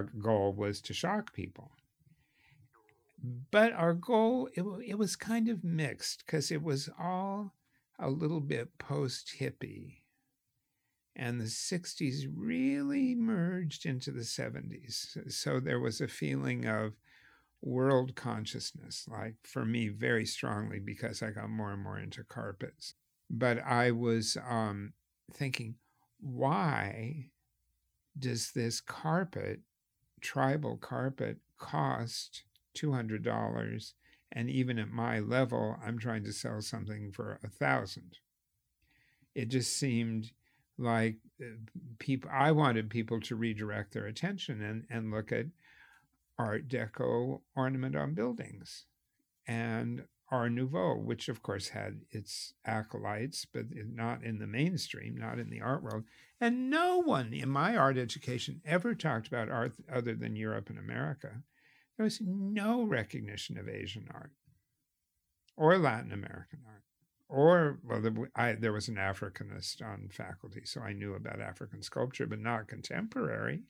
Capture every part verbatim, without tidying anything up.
our goal was to shock people. But our goal, it, it was kind of mixed because it was all a little bit post hippie. And the sixties really merged into the seventies. So there was a feeling of world consciousness, like for me, very strongly because I got more and more into carpets. But I was um, thinking, why does this carpet, tribal carpet, cost two hundred dollars? And even at my level, I'm trying to sell something for a thousand. It just seemed like uh, people, I wanted people to redirect their attention and, and look at Art Deco ornament on buildings and Art Nouveau, which of course had its acolytes, but not in the mainstream, not in the art world. And no one in my art education ever talked about art other than Europe and America. There was no recognition of Asian art or Latin American art. Or, well, the, I, there was an Africanist on faculty, so I knew about African sculpture, but not contemporary.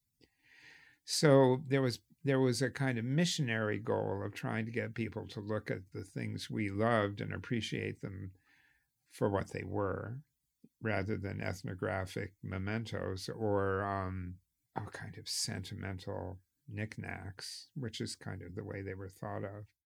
So there was there was a kind of missionary goal of trying to get people to look at the things we loved and appreciate them for what they were, rather than ethnographic mementos or um, all kind of sentimental knickknacks, which is kind of the way they were thought of.